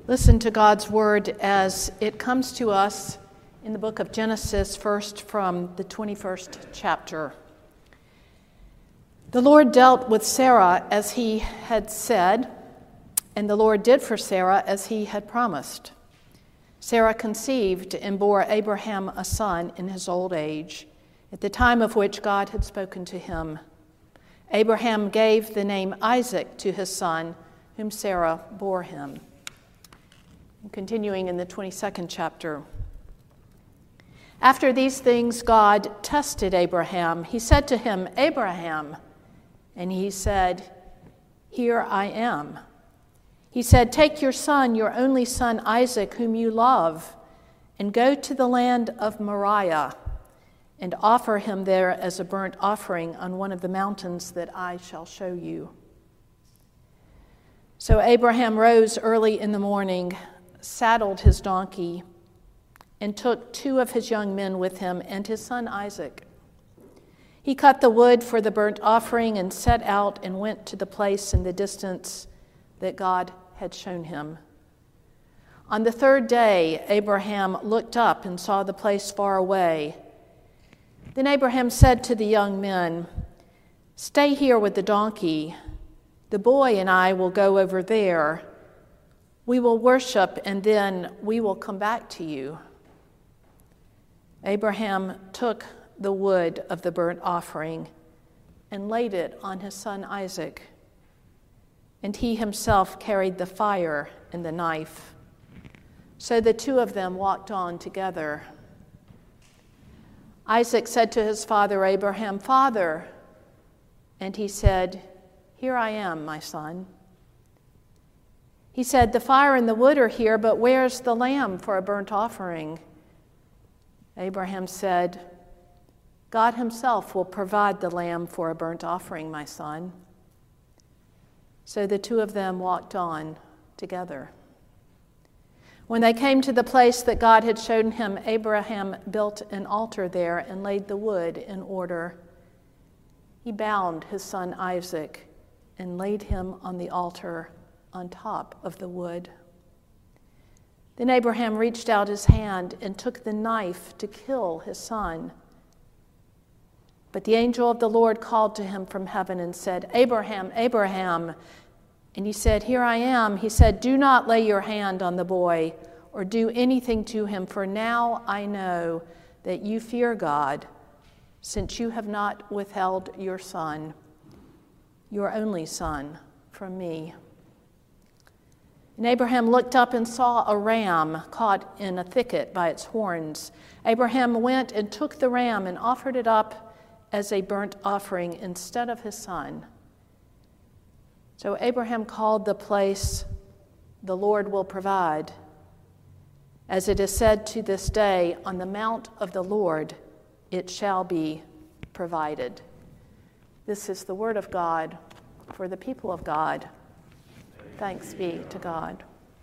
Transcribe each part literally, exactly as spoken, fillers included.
Listen to God's word as it comes to us in the book of Genesis, first from the twenty-first chapter. The Lord dealt with Sarah as he had said, and the Lord did for Sarah as he had promised. Sarah conceived and bore Abraham a son in his old age, at the time of which God had spoken to him. Abraham gave the name Isaac to his son, whom Sarah bore him. Continuing in the twenty-second chapter. After these things, God tested Abraham. He said to him, "Abraham," and he said, "Here I am." He said, "Take your son, your only son Isaac, whom you love, and go to the land of Moriah, and offer him there as a burnt offering on one of the mountains that I shall show you." So Abraham rose early in the morning, saddled his donkey, and took two of his young men with him and his son Isaac. He cut the wood for the burnt offering and set out and went to the place in the distance that God had shown him. On the third day, Abraham looked up and saw the place far away. Then Abraham said to the young men, "Stay here with the donkey. The boy and I will go over there. We will worship, and then we will come back to you." Abraham took the wood of the burnt offering and laid it on his son Isaac, and he himself carried the fire and the knife. So the two of them walked on together. Isaac said to his father Abraham, "Father," and he said, "Here I am, my son." He said, "The fire and the wood are here, but where's the lamb for a burnt offering?" Abraham said, "God himself will provide the lamb for a burnt offering, my son." So the two of them walked on together. When they came to the place that God had shown him, Abraham built an altar there and laid the wood in order. He bound his son Isaac and laid him on the altar on top of the wood. Then Abraham reached out his hand and took the knife to kill his son. But the angel of the Lord called to him from heaven and said, "Abraham, Abraham." And he said, "Here I am." He said, "Do not lay your hand on the boy or do anything to him, for now I know that you fear God, since you have not withheld your son, your only son, from me." And Abraham looked up and saw a ram caught in a thicket by its horns. Abraham went and took the ram and offered it up as a burnt offering instead of his son. So Abraham called the place, "The Lord will provide." As it is said to this day, "On the mount of the Lord it shall be provided." This is the word of God for the people of God. Thanks be to God.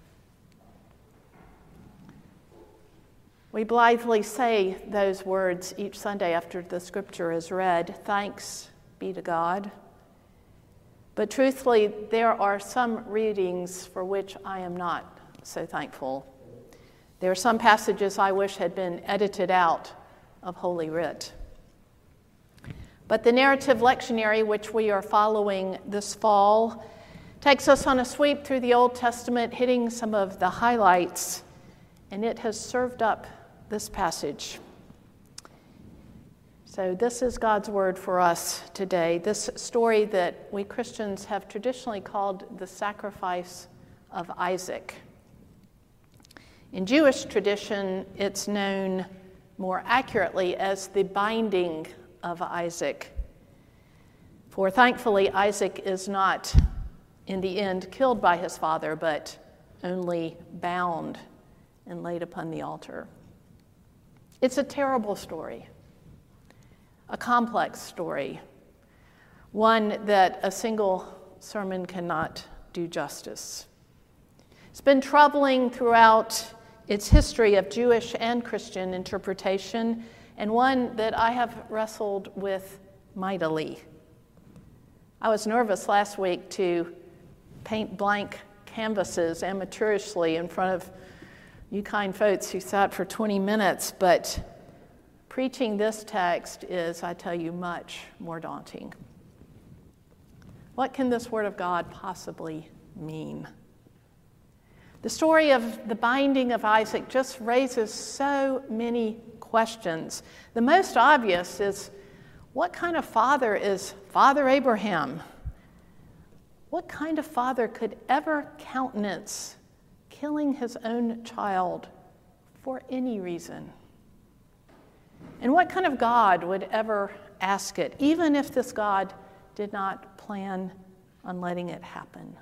We blithely say those words each Sunday after the scripture is read, "Thanks be to God." But truthfully, there are some readings for which I am not so thankful. There are some passages I wish had been edited out of Holy Writ. But the narrative lectionary which we are following this fall takes us on a sweep through the Old Testament, hitting some of the highlights, and it has served up this passage. So this is God's word for us today, this story that we Christians have traditionally called the sacrifice of Isaac. In Jewish tradition, it's known more accurately as the binding of Isaac. For thankfully, Isaac is not in the end killed by his father, but only bound and laid upon the altar. It's a terrible story, a complex story, one that a single sermon cannot do justice. It's been troubling throughout its history of Jewish and Christian interpretation, and one that I have wrestled with mightily. I was nervous last week to paint blank canvases amateurishly in front of you kind folks who sat for twenty minutes, but preaching this text is, I tell you, much more daunting. What can this Word of God possibly mean? The story of the binding of Isaac just raises so many questions. The most obvious is, what kind of father is Father Abraham? What kind of father could ever countenance killing his own child for any reason? And what kind of God would ever ask it, even if this God did not plan on letting it happen?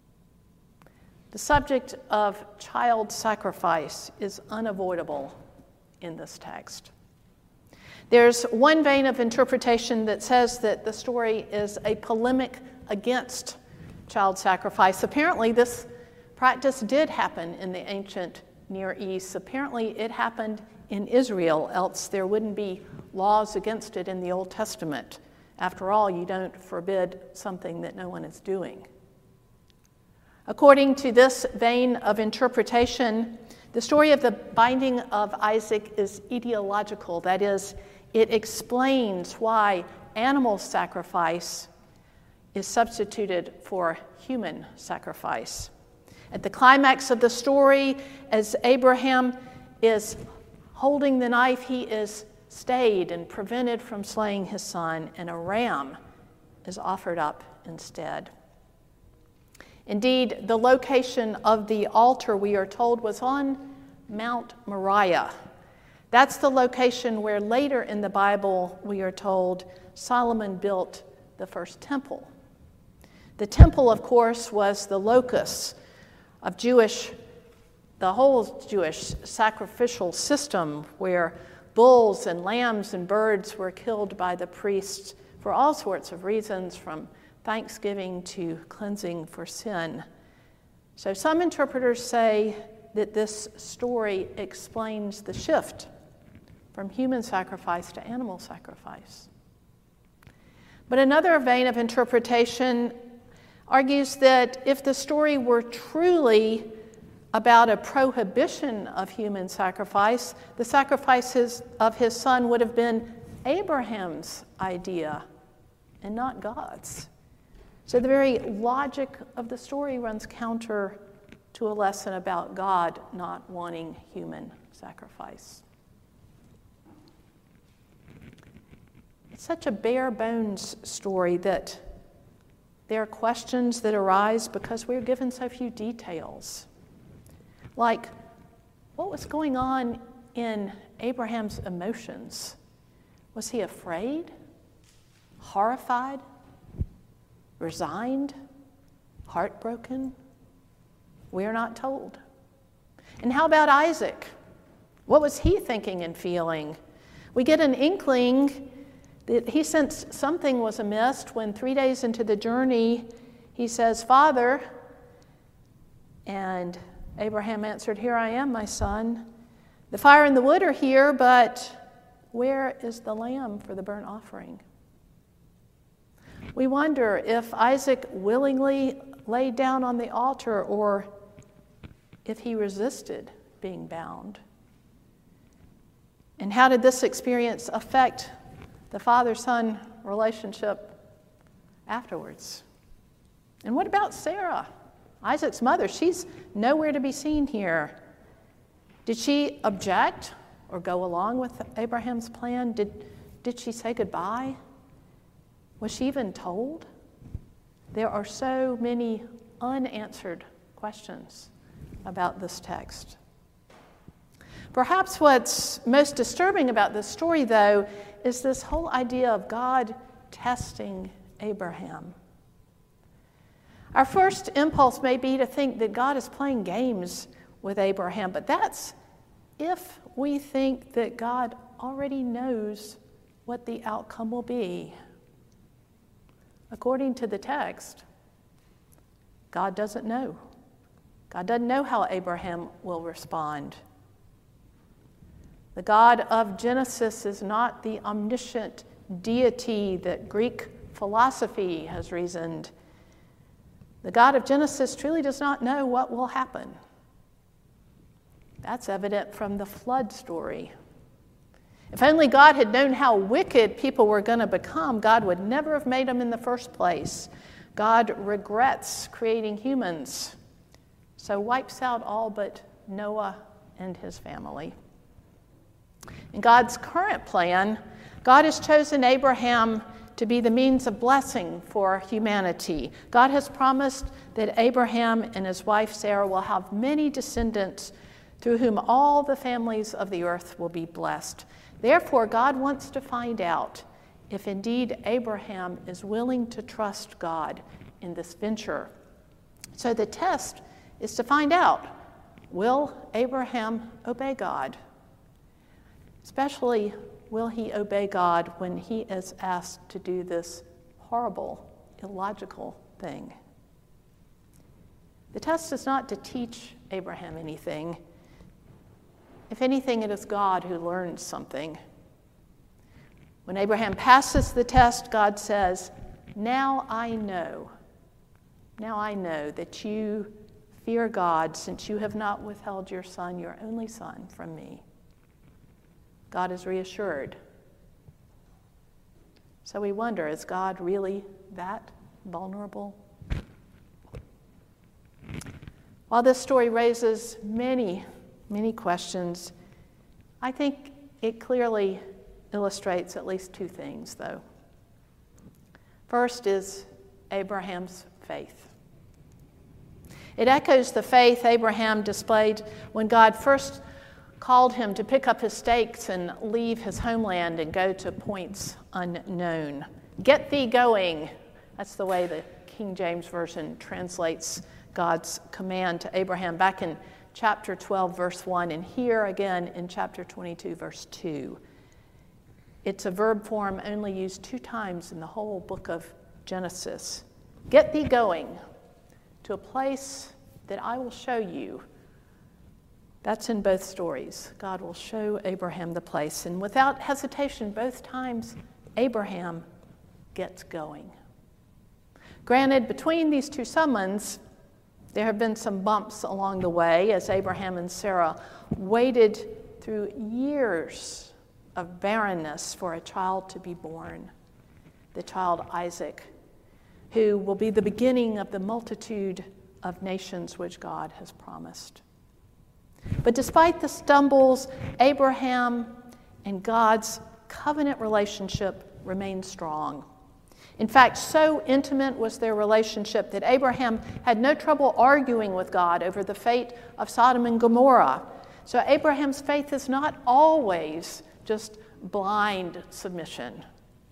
The subject of child sacrifice is unavoidable in this text. There's one vein of interpretation that says that the story is a polemic against child sacrifice. Apparently, this practice did happen in the ancient Near East. Apparently, it happened in Israel, else there wouldn't be laws against it in the Old Testament. After all, you don't forbid something that no one is doing. According to this vein of interpretation, the story of the binding of Isaac is ideological. That is, it explains why animal sacrifice is substituted for human sacrifice. At the climax of the story, as Abraham is holding the knife, he is stayed and prevented from slaying his son, and a ram is offered up instead. Indeed, the location of the altar, we are told, was on Mount Moriah. That's the location where later in the Bible, we are told, Solomon built the first temple. The temple, of course, was the locus of Jewish, the whole Jewish sacrificial system, where bulls and lambs and birds were killed by the priests for all sorts of reasons, from thanksgiving to cleansing for sin. So some interpreters say that this story explains the shift from human sacrifice to animal sacrifice. But another vein of interpretation argues that if the story were truly about a prohibition of human sacrifice, the sacrifices of his son would have been Abraham's idea and not God's. So the very logic of the story runs counter to a lesson about God not wanting human sacrifice. It's such a bare bones story that there are questions that arise because we're given so few details. Like, what was going on in Abraham's emotions? Was he afraid, horrified, resigned, heartbroken? We are not told. And how about Isaac? What was he thinking and feeling? We get an inkling that he sensed something was amiss when three days into the journey, he says, "Father," and Abraham answered, "Here I am, my son. The fire and the wood are here, but where is the lamb for the burnt offering?" We wonder if Isaac willingly laid down on the altar or if he resisted being bound. And how did this experience affect the father-son relationship afterwards? And what about Sarah, Isaac's mother? She's nowhere to be seen here. Did she object or go along with Abraham's plan? Did, did she say goodbye? Was she even told? There are so many unanswered questions about this text. Perhaps what's most disturbing about this story, though, is this whole idea of God testing Abraham. Our first impulse may be to think that God is playing games with Abraham, but that's if we think that God already knows what the outcome will be. According to the text, God doesn't know. God doesn't know how Abraham will respond. The God of Genesis is not the omniscient deity that Greek philosophy has reasoned. The God of Genesis truly does not know what will happen. That's evident from the flood story. If only God had known how wicked people were going to become, God would never have made them in the first place. God regrets creating humans, so wipes out all but Noah and his family. In God's current plan, God has chosen Abraham to be the means of blessing for humanity. God has promised that Abraham and his wife Sarah will have many descendants through whom all the families of the earth will be blessed. Therefore, God wants to find out if indeed Abraham is willing to trust God in this venture. So the test is to find out, will Abraham obey God? Especially, will he obey God when he is asked to do this horrible, illogical thing? The test is not to teach Abraham anything. If anything, it is God who learns something. When Abraham passes the test, God says, "Now I know, now I know that you fear God, since you have not withheld your son, your only son, from me." God is reassured. So we wonder, is God really that vulnerable? While this story raises many, many questions, I think it clearly illustrates at least two things, though. First is Abraham's faith. It echoes the faith Abraham displayed when God first called him to pick up his stakes and leave his homeland and go to points unknown. Get thee going. That's the way the King James Version translates God's command to Abraham back in chapter twelve, verse one, and here again in chapter twenty-two, verse two. It's a verb form only used two times in the whole book of Genesis. Get thee going to a place that I will show you. That's in both stories. God will show Abraham the place. And without hesitation, both times, Abraham gets going. Granted, between these two summons, there have been some bumps along the way as Abraham and Sarah waited through years of barrenness for a child to be born, the child Isaac, who will be the beginning of the multitude of nations which God has promised. But despite the stumbles, Abraham and God's covenant relationship remained strong. In fact, so intimate was their relationship that Abraham had no trouble arguing with God over the fate of Sodom and Gomorrah. So Abraham's faith is not always just blind submission.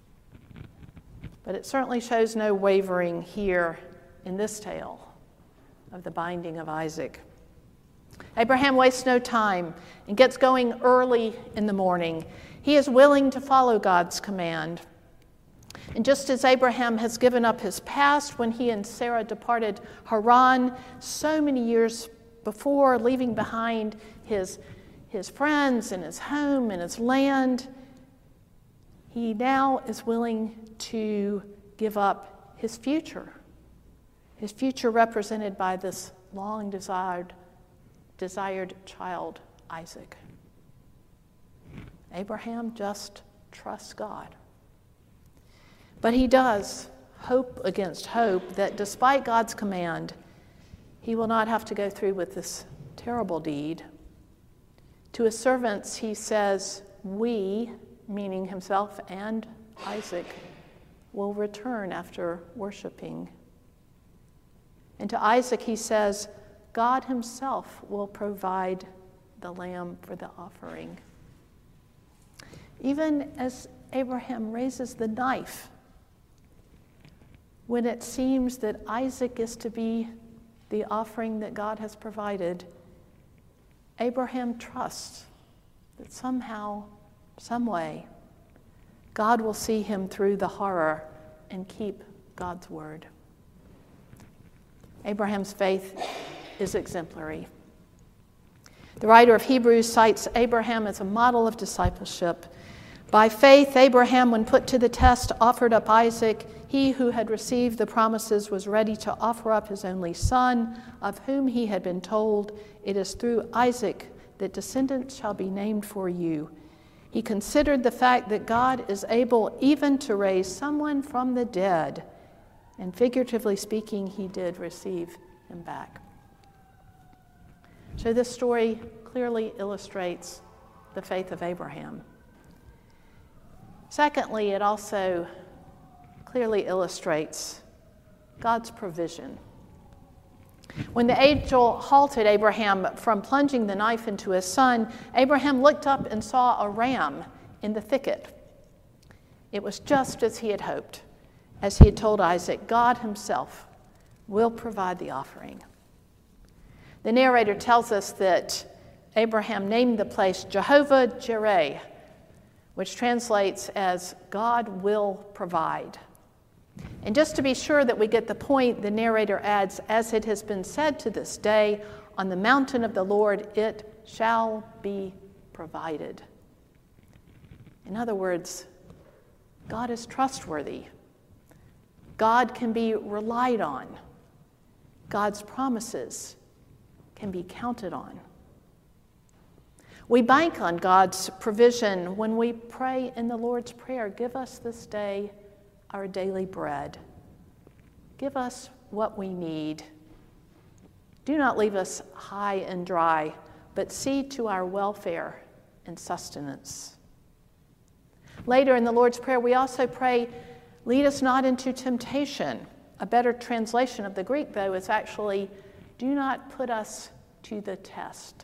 But it certainly shows no wavering here in this tale of the binding of Isaac. Abraham wastes no time and gets going early in the morning. He is willing to follow God's command. And just as Abraham has given up his past when he and Sarah departed Haran so many years before, leaving behind his, his friends and his home and his land, he now is willing to give up his future. His future represented by this long desired desired child, Isaac. Abraham just trusts God. But he does hope against hope that despite God's command, he will not have to go through with this terrible deed. To his servants, he says, we, meaning himself and Isaac, will return after worshiping. And to Isaac, he says, God himself will provide the lamb for the offering. Even as Abraham raises the knife, when it seems that Isaac is to be the offering that God has provided, Abraham trusts that somehow, some way, God will see him through the horror and keep God's word. Abraham's faith is exemplary. The writer of Hebrews cites Abraham as a model of discipleship. By faith, Abraham, when put to the test, offered up Isaac, he who had received the promises was ready to offer up his only son, of whom he had been told, "It is through Isaac that descendants shall be named for you." He considered the fact that God is able even to raise someone from the dead, and figuratively speaking, he did receive him back. So this story clearly illustrates the faith of Abraham. Secondly, it also clearly illustrates God's provision. When the angel halted Abraham from plunging the knife into his son, Abraham looked up and saw a ram in the thicket. It was just as he had hoped. As he had told Isaac, God himself will provide the offering. The narrator tells us that Abraham named the place Jehovah-Jireh, which translates as God will provide. And just to be sure that we get the point, the narrator adds, as it has been said to this day, on the mountain of the Lord it shall be provided. In other words, God is trustworthy. God can be relied on. God's promises can be counted on. We bank on God's provision when we pray in the Lord's Prayer, "Give us this day our daily bread. Give us what we need. Do not leave us high and dry, but see to our welfare and sustenance." Later in the Lord's Prayer, we also pray, "Lead us not into temptation." A better translation of the Greek, though, is actually, "Do not put us to the test."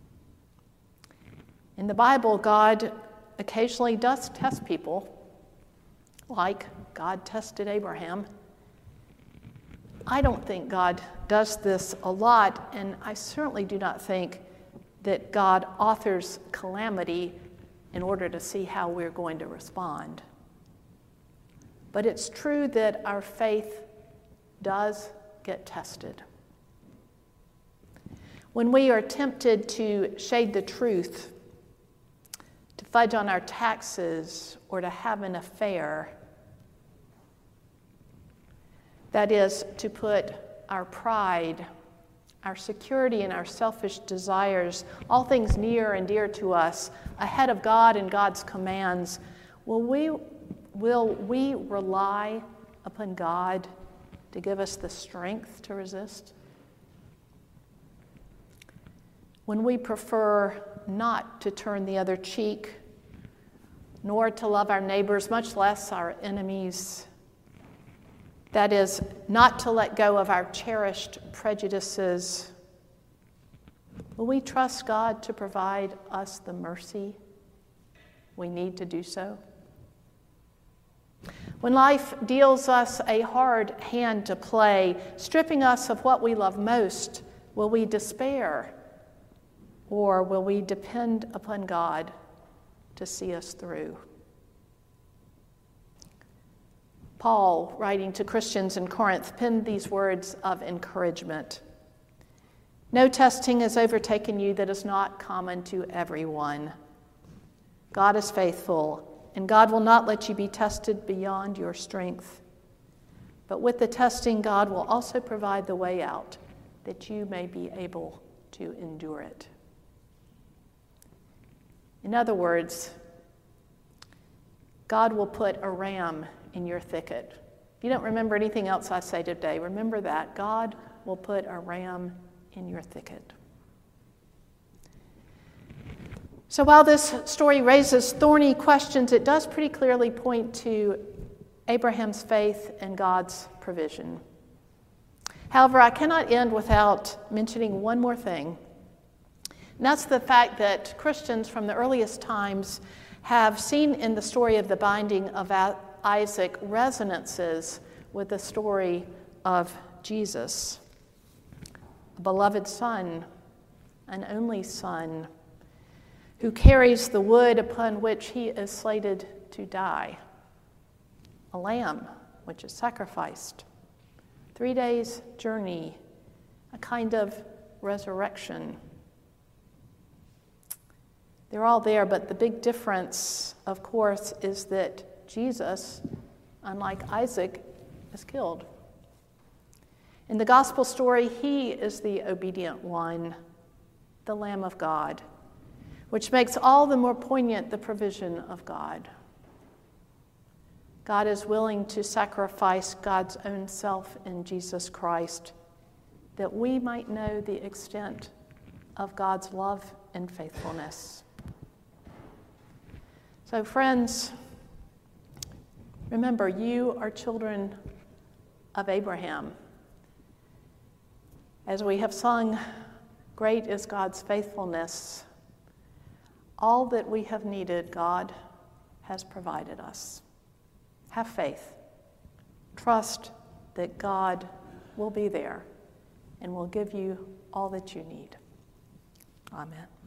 In the Bible, God occasionally does test people, like God tested Abraham. I don't think God does this a lot, and I certainly do not think that God authors calamity in order to see how we're going to respond. But it's true that our faith does get tested. When we are tempted to shade the truth, to fudge on our taxes, or to have an affair, that is, to put our pride, our security, and our selfish desires, all things near and dear to us, ahead of God and God's commands, will we, will we rely upon God to give us the strength to resist? When we prefer not to turn the other cheek, nor to love our neighbors, much less our enemies, that is, not to let go of our cherished prejudices, will we trust God to provide us the mercy we need to do so? When life deals us a hard hand to play, stripping us of what we love most, will we despair, or will we depend upon God to see us through? Paul, writing to Christians in Corinth, penned these words of encouragement. "No testing has overtaken you that is not common to everyone. God is faithful, and God will not let you be tested beyond your strength. But with the testing, God will also provide the way out, that you may be able to endure it." In other words, God will put a ram in your thicket. If you don't remember anything else I say today, remember that. God will put a ram in your thicket. So while this story raises thorny questions, it does pretty clearly point to Abraham's faith and God's provision. However, I cannot end without mentioning one more thing. And that's the fact that Christians from the earliest times have seen in the story of the binding of Isaac resonances with the story of Jesus, a beloved son, an only son, who carries the wood upon which he is slated to die, a lamb which is sacrificed, three days' journey, a kind of resurrection. They're all there, but the big difference, of course, is that Jesus, unlike Isaac, is killed. In the gospel story, he is the obedient one, the Lamb of God, which makes all the more poignant the provision of God. God is willing to sacrifice God's own self in Jesus Christ that we might know the extent of God's love and faithfulness. So, friends, remember, you are children of Abraham. As we have sung, great is God's faithfulness. All that we have needed, God has provided us. Have faith. Trust that God will be there and will give you all that you need. Amen.